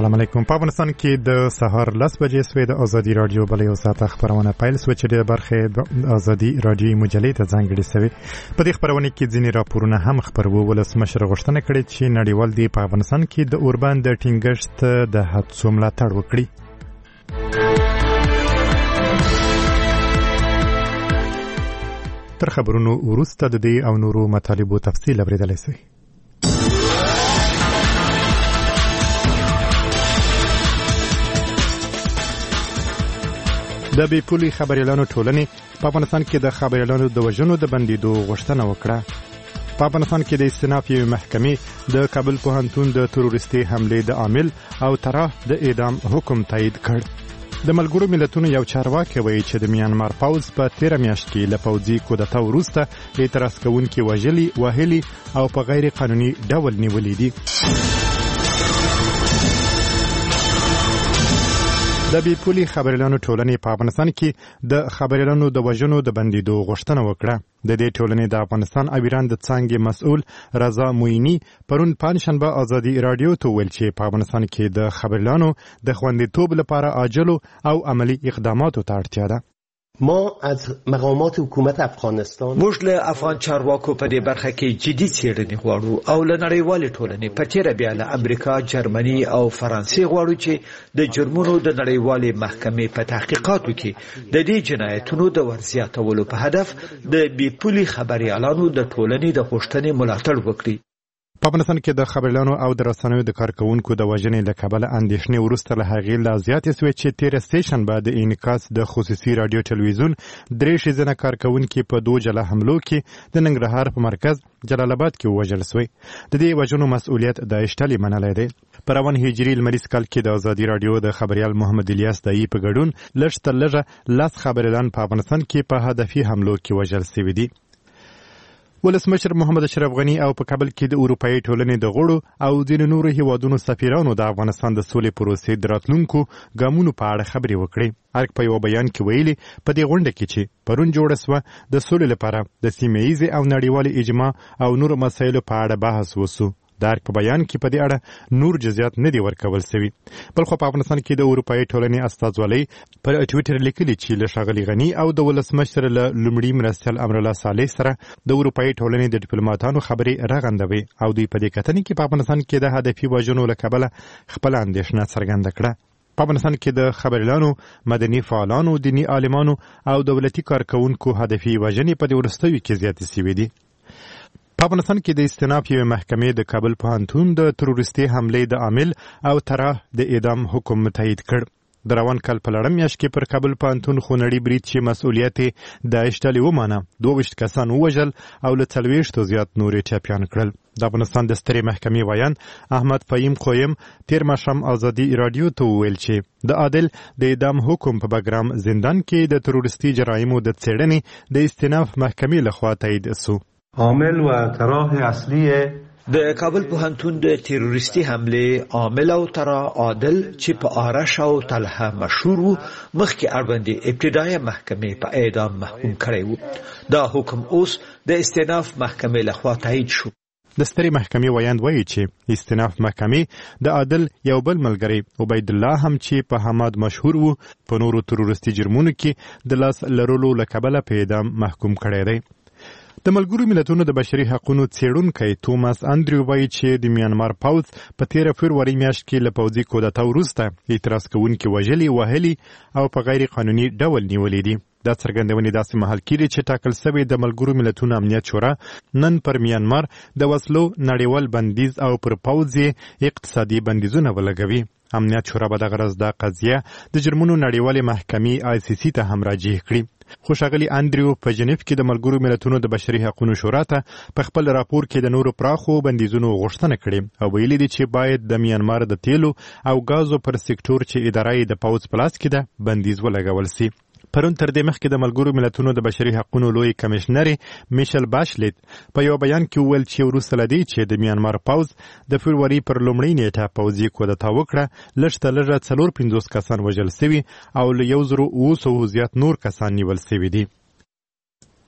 السلام علیکم. په افغانستان کې د سهار 10 بجې سوی د ازادي رادیو بل یو ساعت خبرونه پیل سو چې د برخه د ازادي رادیو مجلې ته ځانګړي سوي. په دې خبرونه کې ځینې راپورونه هم خبرو ولسمشر غوښتنه کړې چې نړیوال دی په افغانستان کې د اوربان د ټینګښت د هڅو ملاتړ وکړي. تر خبرونو وروسته د دې او نورو مطالبو تفصیل اوریدلای شئ. د بې پولي خبريالانو ټولنې په افغانستان کې د خبريالانو د وژنو د بندیدو غوښتنه وکړه. په افغانستان کې د استئناف یوې محکمې د کابل پوهنتون د تروریستي حملې د عامل او طرح د اعدام حکم تایید کړ. د ملګرو ملتونو یو چارواکي وایي چې د میانمار پوځ په 13 میاشت کې له پوځي کودتا وروسته اعتراض کوونکي وهلي او په غیر قانوني ډول نیولي دي. د بې پولي خبريالانو ټولنې په افغانستان کې د خبريالانو د وژنو د بندیدو غوښتنه وکړه. د دې ټولنې د افغانستان او ایران د څانګې مسؤل رضا مویني پرون پنځشنبه ازادي رادیو ته ویل چې په افغانستان کې د خبريالانو د خوندیتوب لپاره عاجل او عملی اقداماتو ته اړتیا ده. ما از مقامات حکومت افغانستان موږ له افغان چارواکو په دې برخه کې جدي څېړنې غواړو او له نړیوالې ټولنې په تیره بیا له امریکا، جرمني او فرانسې غواړو چې د جرمونو د نړیوالې محکمې په تحقیقاتو کې د دې جنایتونو د ورزیاتولو په هدف د بې پولي خبريالانو د ټولنې د غوښتنې ملاتړ وکړي. په افغانستان کې د خبريالانو او د رسنیو د کارکونکو د وژنې له کبله اندېښنې وروسته له هغې لا زیاتې سوې چې 13 سټیشن به د انعکاس د خصوصي رادیو ټلویزیون 3 ښځینه کارکونکي په 2 جلا حملو کې د ننګرهار په مرکز جلال آباد کې وژل سوی. د دې وژنو مسؤلیت د اشتلې منلای دی. په روان هجري لمریز کال کې د ازادي رادیو د خبريال محمد الیاس دایی په ګډون لږ تر لږه 10 خبريالان په افغانستان کې په هدفي حملو کې وژل سوي دي. ولسمشر محمد اشرف غنی او په کابل کې د اروپאי ټولنې د غړو او د نورو هیوادونو سفیرانو د افغانستان د سولې پروسې د راتلونکو ګامونو په اړه خبرې وکړې. ارګ په یو بیان کې ویلي په دې غونډه کې چې پرون جوړه سوه د سولې لپاره د سیمه ییزې او نړیوالې اجماع او نورو مسایلو په اړه بحث وسو. دارک په بیان کې په دې اړه نور جزئیات نه دي ورکول شوي. بلخو په افغانستان کې د اروپאי ټولنې استازولۍ پر ټویټر لیکلي چې له ښاغلي غني او د ولسمشر له لومړي مرستیال امرالله صالح سره د اروپאי ټولنې د ډیپلوماټانو خبرې راغندوي او دوی په دې کتنې کې په افغانستان کې د هدفي وژنو له کبله خپل اندېښنه څرګنده کړه. په افغانستان کې د خبريالانو، مدني فعالانو، دینی عالمانو او دولتي کارکونکو هدفي وژنې په دې وروستیو کې زیاتې شوې دي. په افغانستان کې د استئناف یوې محکمې د کابل پوهنتون د تروریستي حملې د عامل او طرح د اعدام حکم تایید کړ. د روان کال په لړم میاشت کې پر کابل پوهنتون خونړي برید چې مسؤلیت د اشتلې ومانه 22 کسان ووژل او له 40 زیات نورې ټپیان کړل. د افغانستان د سترې محکمې ویان احمد فهیم قویم تیر ماښام ازادي رادیو ته وویل چې د عادل د اعدام حکم په بګرام زندان کې د تروریستي جرایمو د څېړنې د استئناف محکمې لخوا تایید شو. عامل و طرح اصلی د کابل پوهنتون د تروریستي حملې عامل او طرح عادل چې په آرش او طلحه مشهور وو مخکې اړوندې ابتدایي محکمې په اعدام محکوم کړی وو. دا حکم اوس د استئناف محکمې لخوا تایید شو. د سترې محکمې ویاند وایي چې استئناف محکمې د عادل یو بل ملګری عبید الله هم چې په حماد مشهور وو په نورو تروریستي جرمونو کې د لاس لرلو له کبله په اعدام محکوم کړی دی. د ملګرو ملتونو د بشري حقوقو څېړونکی توماس انډریو وایي چې د میانمار پوځ په 13 فروری میاشت کې له پوځي کودتا وروسته اعتراض کوونکي وهلي او په غیر قانوني ډول نیولي دي. دا څرګندونې داسې مهال کېږي چې ټاکل شوی د ملګرو ملتونو امنیت شورا نن پر میانمار د وسلو نړیوال بندیز او پر پوځ اقتصادي بندیزونه ولګوي. امنیت شورا به د غرض د قضیه د جرمونو نړیوالې محکمې ICC ته هم راجع کړي. خو ښاغلي انډریو په جنیف کې د ملګرو ملتونو د بشري حقوقو شورا ته په خپل راپور کې د نورو پراخو بندیزونو غوښتنه کړې او ویلي دي چې باید د میانمار د تیلو او غازو پر سکتور چې اداره یې د پوځ په لاس کې ده بندیز ولګول شي. پرون تر دې مخکې د ملګرو ملتونو د بشري حقوقو لوی کمشنر میشل باشلیت په یو بیان کې وویل چې وروسته له دې چې د میانمار پوځ د فروری پر لومړۍ نیټه پوځي کودتا وکړه لږ تر لږه 450 کسان وژل شوي او له 1900 زیات نور کسان نیول شوي دي.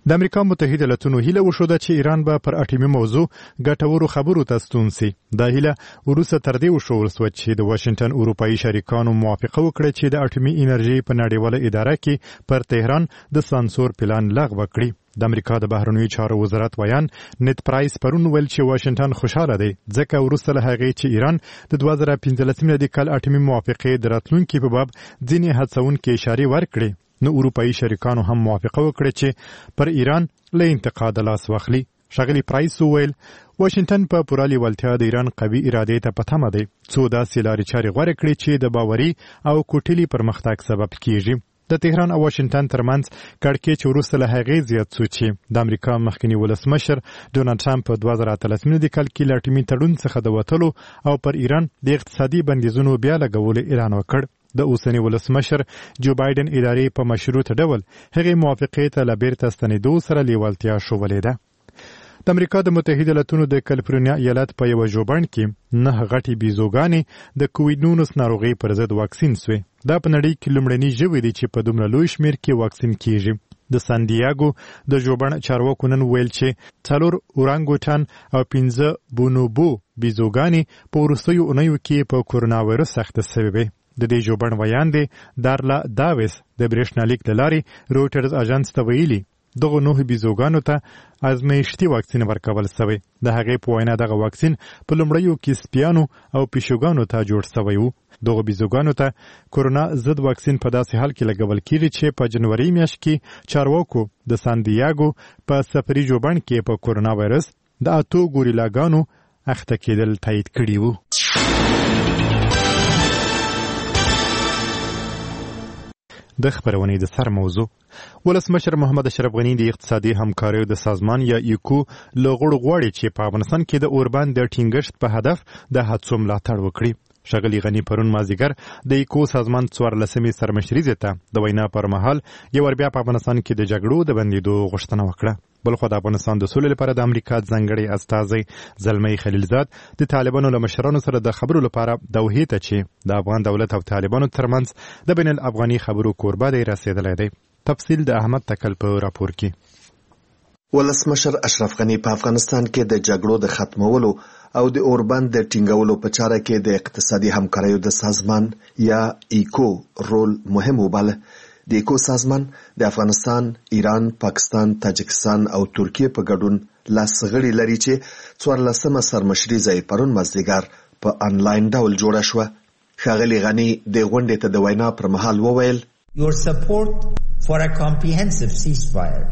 د امریکا متحده ایالاتونو هیله وشوده چې ایران به پر اټومي موضوع ګټورو خبرو ته ستون سي. دا هیله وروسته تر دې وشول چې د واشنگټن اروپایي شریکانو موافقه وکړه چې د اټومي انرژي په نړیواله اداره کې پر تهران د سانسور پلان لغوه کړي. د امریکا د بهرنیو چارو وزارت ویان نت پرایس پرون ویل چې واشنگټن خوشاله دی ځکه وروسته له هغې چې ایران د 2015 میلادي کال اټومي موافقې د راتلونکي په باب ځینې هڅونکې اشارې ورکړې، نو اروپایي شریکانو هم موافقه وکړه چې پر ایران له انتقاد لاس واخلي. ښاغلي پرایس وویل واشنگټن په پوره لیوالتیا د ایران قوي ارادې ته په تمه دی څو داسې لارې چارې غوره کړي چې د باوري او کوټلي پرمختګ سبب کیږي. د تهران او واشنگټن ترمنځ کړکېچ وروسته له هغې زیات شو چې د امریکا مخکنی ولسمشر ډونالډ ټرمپ په 2013 میلادي کال کې له اټومي تړون څخه د وتلو او پر ایران د اقتصادي بندیزونو بیا لګولو اعلان وکړ. د اوسنی ولسمشر جو بایدن ادارې په مشروط ډول هغې موافقې ته له بیرته ستنېدو سره لیوالتیا ښودلې ده. د امریکا د متحده ایالاتونو د کالیفورنیا ایالت په یو ژوبڼ کې 9 غټې بیزوګانې د کووډ-19 ناروغۍ پر ضد واکسین شوې. دا په نړۍ کې لومړنی ژوی دی چې په دومره لوی شمېر کې واکسین کیږي. د سان دیاګو د ژوبڼ چارواکو نن ویل چې 4 اورانګوټان او 15 بونوبو بیزوګانې په وروستیو اونیو کې په کورونا وایرس اخته شوې وې. د دې ژوبڼ ویان دی دارلا داویس د برېښنالیک له لارې روټرز اژانس ته ویلي دغه 9 بیزوګانو ته ازمایښتي واکسین ورکول شوی. د هغې په وینا دغه واکسین په لومړیو کې سپیانو او پیشوګانو ته جوړ شوی و. دغه بیزوګانو ته کورونا ضد واکسین په داسې حال کې لګول کیږي چې په جنوري میاشت کې چارواکو د سان دیاګو په سفري ژوبڼ کې په کورونا وایرس د 8 ګوریلاګانو اخته کېدل تایید کړي وو. د خبرونې د سر موضوع ولسمشر محمد اشرف غنی د اقتصادي همکاریو د سازمان یا ایکو لغړ غواړي چې په افغانستان کې د اوربان د ټینګښت په هدف د هڅو ملاتړ وکړي. ښاغلي غنی پرون مازدیګر د ایکو سازمان 14مې سرمشریزې ته د وینا پر مهال یو ور بیا په افغانستان کې د جګړو د بندیدو غوښتنه وکړه. بلخو د افغانستان د سولې لپاره د امریکا ځانګړي استازی زلمی خلیلزاد د طالبانو له مشرانو سره د خبرو لپاره دوحې ته چې د افغان دولت او طالبانو ترمنځ د بین الافغاني خبرو کوربه دی رسیدلی دی. تفصیل د احمد تکل په راپور کې. ولسمشر اشرف غنی په افغانستان کې د جګړو د ختمولو او د اوربند د ټینګولو په چاره کې د اقتصادي همکاریو د سازمان یا ایکو رول مهم وباله. د ایکو سازمان د افغانستان، ایران، پاکستان، تاجکستان او ترکیه په ګډون لاس غړي لري چې 14مه سرمشریزه پرون مازدیګر په انلاین ډول جوړه شوه. ښاغلي غنی د غونډې ته د وینا پر مهال وویل Your support for a comprehensive ceasefire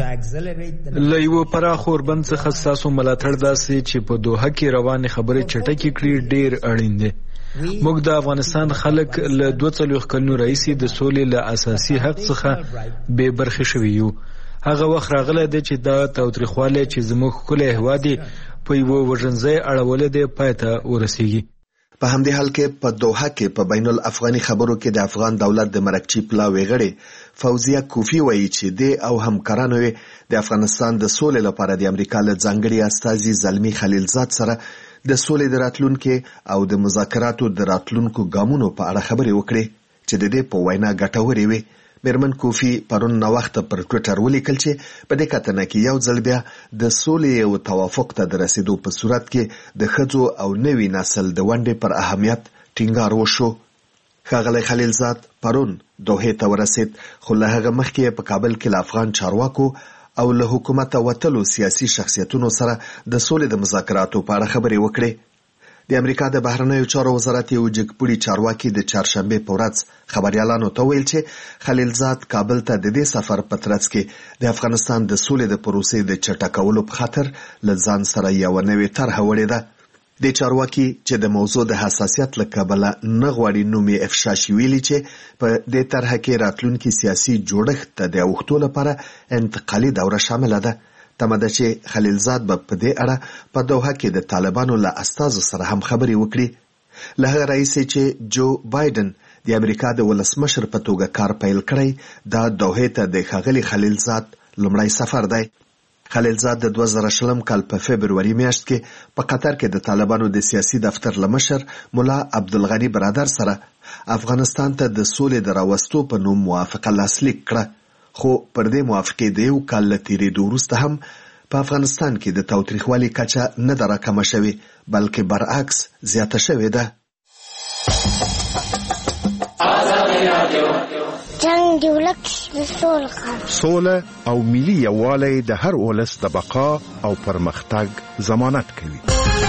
له یو پراخ اوربند څخه ستاسو ملاتړ داسې چې په دوحه کې روانې خبرې چټکې کړي ډېر اړین دی. موږ د افغانستان خلک له 42 کلونو راهیسې د سولې له اساسي حق څخه بې برخې شوي یو. هغه وخت راغلی دی چې دا تاوتریخوالی چې زموږ ښکلی هېواد یې په یوه وژنځای اړولی دی پای ته ورسیږي. په همدې حال کې په دوحه کې په بین الافغاني خبرو کې د افغان دولت د مرکچی پلاوی غړي فوزیه کوفی وایي چې د او همکارانو د افغانستان د سولې لپاره د امریکا له ځانګړي استازي زلمی خلیلزاد سره د سولې د راتلونکو او د مذاکراتو د راتلونکو ګامونو په اړه خبرې وکړي چې د دې په وینا ګټورې وي. میرمن کوفی پرون نو وخت پر ټوئیټر ولیکل چې په دې کتنه کې یو ځل بیا د سولې او توافق ته د رسیدو په صورت کې د ښځو او نوي نسل د ونډې پر اهمیت ټینګار وشو. ښاغلی خلیلزاد پرون دوحې ته ورسید، خو له هغه مخکې په کابل کې له افغان چارواکو او له حکومته وتلو سیاسي شخصیتونو سره د سولې د مذاکراتو په اړه خبرې وکړې. د امریکا د بهرنیو چارو وزارت یو جګپوړي چارواکي د چهارشنبه په ورځ خبريالانو ته ویل چې خلیلزاد کابل ته د دې سفر په ترڅ کې د افغانستان د سولې د پروسې د چټکولو په خاطر له ځان سره یو نوې طرحه وړې ده. د چارواکي چې د موضوع د حساسیت له کبله نه غواړي نوم یې افشا شي ویلي چې په دې طرحه کې راتلونکي سیاسي جوړښت ته د اوښتو لپاره انتقالي دوره شامله ده. تمه ده چې خلیلزاد به په دې اړه په دوحه کې د طالبانو له استازو سره هم خبرې وکړي. له هغه راهیسې چې جو بایدن د امریکا د ولسمشر په توګه کار پیل کړی، دا دوحې ته د ښاغلي خلیلزاد لومړی سفر دی. خلیلزاد د 2020 کال په فبروري میاشت کې په قطر کې د طالبانو د سیاسي دفتر لمشر مولا عبدالغنی برادر سره افغانستان ته د سولې د راوستو په نوم موافقه لاسلیک کړه، خو پر دې موافقې د یو کال له تېرېدو وروسته هم په افغانستان کې د تاوتریخوالي کچه نه ده راکمه شوې بلکې برعکس زیاته شوې ده. جنگ دی ولک د سوله او ملي یووالی د هر ولس د بقا او پرمختګ ضمانت کوي.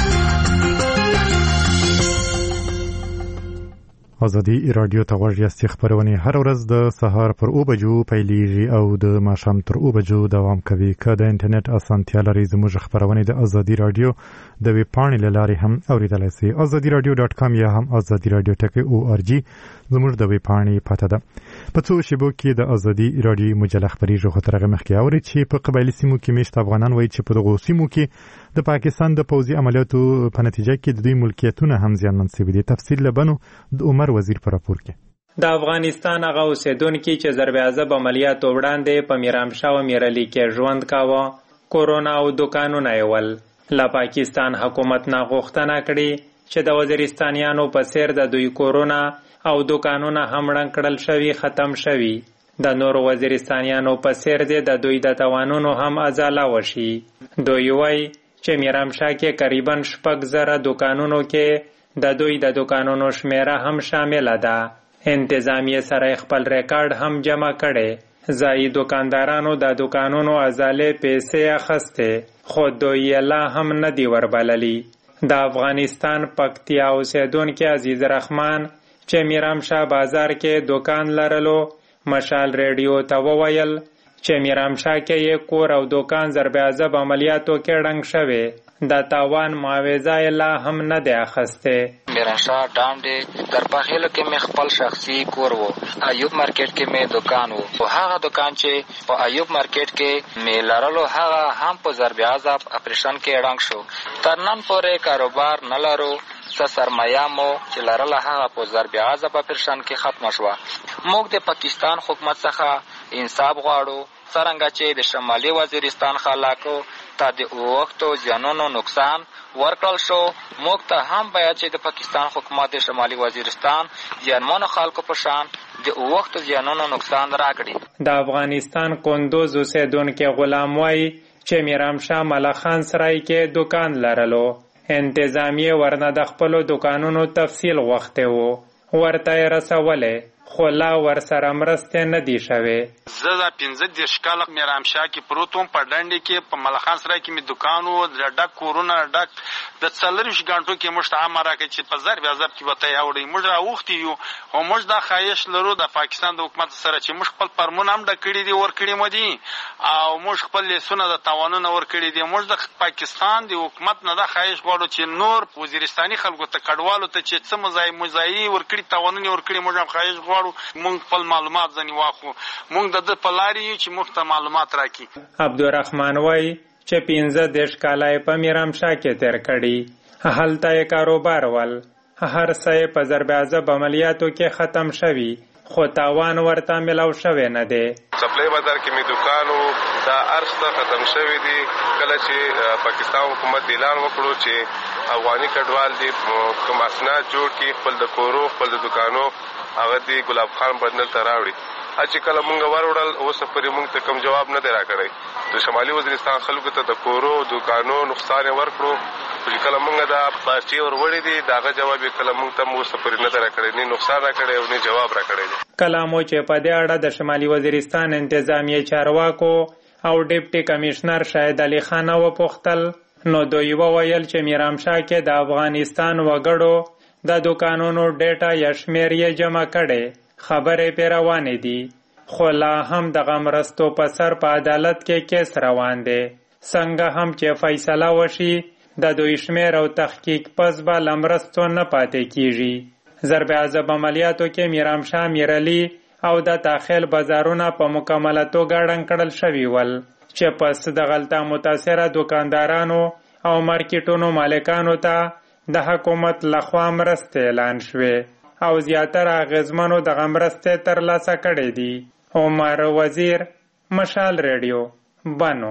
ازادي رادیو ته غوږ یاست. خبرونه هر ورځ د سهار پر 9 بجو پیلېږي او د ماښام تر 9 بجو دوام کوي. که د انټرنیټ اسانتیا لري زموږ خبرونه د ازادي رادیو د ویب پاڼې له لارې هم اوریدلای شئ. azadiradio.com یا هم azadiradio.org زموږ د ویب پاڼې پته ده. په څو شیبو کې د ازادي رادیو مجله خبرېږي خو تر هغه مخکې اورئ چې په قبایلي سیمو کې میشت افغانان وایي چې په دغو سیمو کې د پاکستان د پوځي عملیاتو په نتیجه کې د دوی ملکیتونه هم زیانمن شوي دي. تفصیل له بنو د عمر وزیر په راپور کې. د افغانستان هغه اوسیدونکي چې ضرب عذاب عملیاتو وړاندې په میرامشاه او میرعلي کې ژوند کاوه، کورونا او دوکانونه یې ول. له پاکستان حکومت نه غوښتنه کړې چې د وزیرستانیانو په څیر د دوی کورونا او دوکانونه هم ړنګ کړل شوي ختم شوي. د نورو وزیرستانیانو په څیر دې د دوی د توانونو هم ازاله وشي. دوی وایي چې میرامشاه کې قریبا 6,000 دوکانونو کې د دوی د دوکانونو شمیره هم شامله ده. انتظامیه سره خپل ریکارډ هم جمع کړي. ځایي دوکاندارانو د دوکانونو ازالې پیسې اخیستې خو دوی لا هم نه دی وربللي. د افغانستان پکتیا اوسیدونکي عزیز رحمان چې میرامشاه بازار کې دوکان لرلو مشال ریډیو ته وویل چې میرامشاه کې یې کور او دوکان ضرب عذاب عملیاتو کې ړنګ شوی. د تاوان معاوضه لا هم نه دی اخیستې. میرامشاه ډانډې درپاخیلو کې مې خپل شخصي کور و. ایوب مارکیټ کې مې دوکان و. او هغه دوکان چې په ایوب مارکیټ کې مې لرلو هغه هم په ضرب عذاب اپریشن کې ړنګ شو. تر نن پورې کاروبار نه لرو. سرمایه مو چې لرله هغه په ضرب عذاب اپریشن کې ختمه شوه. موږ د پاکستان حکومت څخه انصاف غواړو څرنګه چې د شمالي وزیرستان خلکو ته د وختو زیانونو نقصان ورکړل شو. موږ ته هم باید چې د پاکستان حکومت د شمالي وزیرستان زیانمنو خلکو په شان د وختو زیانونو نقصان راکړي. د افغانستان کندوز اوسیدونکي غلام وایي چې میرامشاه ملخان سرای کې دوکان لرلو. انتظامیه ورنه د خپلو دوکانونو تفصیل غوښتی و. ورته یې رسولی خو لا ورسره مرستې نه دي شوې. زه دا 15 کاله میرامشاه کې پروت وم. په ډنډې کې په ملخان سرای کې مې دوکان و. ډک کورونه ډک د 40 غنټو کې موږ ته امر راکړی چې په ضرب عذاب کې به ته یې موږ راوښتي یو. خو موږ دا خواهش لرو د پاکستان د حکومت سره چې موږ خپل فرمون هم ډک کړي دي ورکړي مو دي او موږ خپل لیسونه د تاوانونه ورکړي دي. موږ د پاکستان د حکومت نه دا خواهش غواړو چې نور وزیرستاني خلکو ته کډوالو ته چې څه مزایي ورکړي تاوانونه ورکړي موږ هم خواهش غواړو موږ خپل معلومات ځنې واخلو. موږ د په لارې یو چې موږ ته معلومات راکړي. عبدالرحمن وایي چې 15 کاله یې په میرامشاه کې تیر کړي. هلته یې کاروبار ول. هر څه یې په ضرب عذاب عملیاتو کې ختم شوي خو تاوان ورته ملاو شوی نه دی. سپلای بازار کې مې دوکان و. دا ارشته ختم شوی دی. کله چې پاکستان حکومت اعلان وکړو چې افغاني کډوال دي کوم اسناد جوړ کړي خپل د کورو خپل د دوکانو هغه دی ګلاب خان بدنل ته راوړي. چې کله مونږ وروړل اوس پرې مونږ ته کوم جواب نه دی راکړی. د شمالي وزیرستان خلکو ته د کورو دوکانو نقصان ورکړو. چې کله مونږ دا پارچې وروړې دي داغه جواب یې کله مونږ ته اوس پرې نه دی راکړی. نه نقصان راکړی او نه جواب راکړی. کله مو چې په دې اړه د شمالي وزیرستان انتظامیه چارواکو او ډیپټي کمشنر شاهد علي خان وپوښتل نو دوی وویل چې میرامشاه کې د افغانستان وګړو د دوکانونو ډیټا یا شمیر یې جمع کړي. خبرې پې روانې دي خو لا هم دغه مرستو په سر په عدالت کې کیس روان دی. څنګه هم چې فیصله وشي د دوی شمیر او تحقیق پس به له مرستو نه پاتې کیږي. ضرب عذاب عملیاتو کې میرامشاه، میرعلي او د تاخیل بازارونه په مکمله توګه ړنګ کړل شوي ول چې پس د غلطه متاثره دوکاندارانو او مارکیټونو مالکانو ته د حکومت لخوا مرستې اعلان شوې او زیاتره اغیزمنو دغه مرستې ترلاسه کړې دي. عمر وزیر، مشال ریډیو، بنو.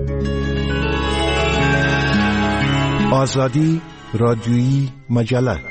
آزادی رادیویی مجله